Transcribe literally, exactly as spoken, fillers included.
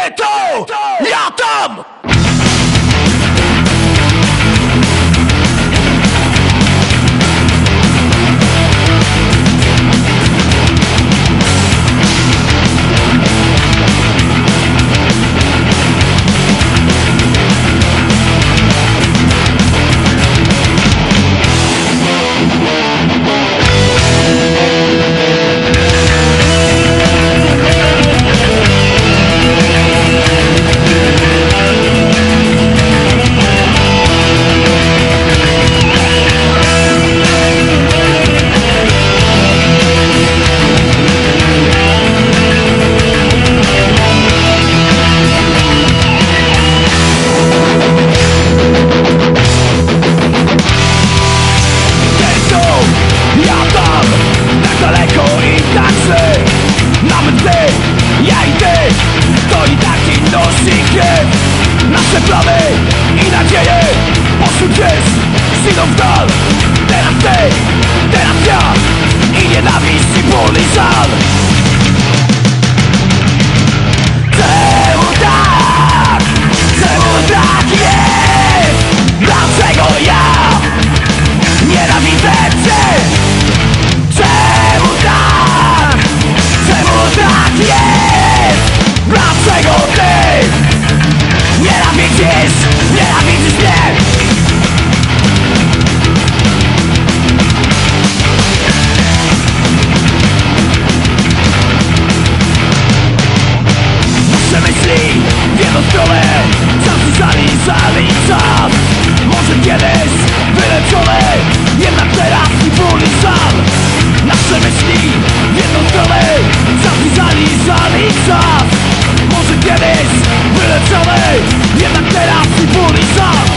Gdzie to? Ja tam! Nasze plany i nadzieje pośród jest siną w dal. Teraz ty, teraz ja i nienawiść i ból i żal. Czemu tak? Czemu tak jest? Dlaczego ja nienawidzę cię? Czemu tak? Czemu tak jest? Dlaczego ty nienawidzisz, nienawidzisz mnie? Nasze myśli w jedną stronę, czas zalizali czas. Może kiedyś wyleczone, jednak teraz i ból i żal. Nasze myśli w jedną stronę, czas zalizali czas. Może kiedyś wyleczone, jednak teraz i ból i żal.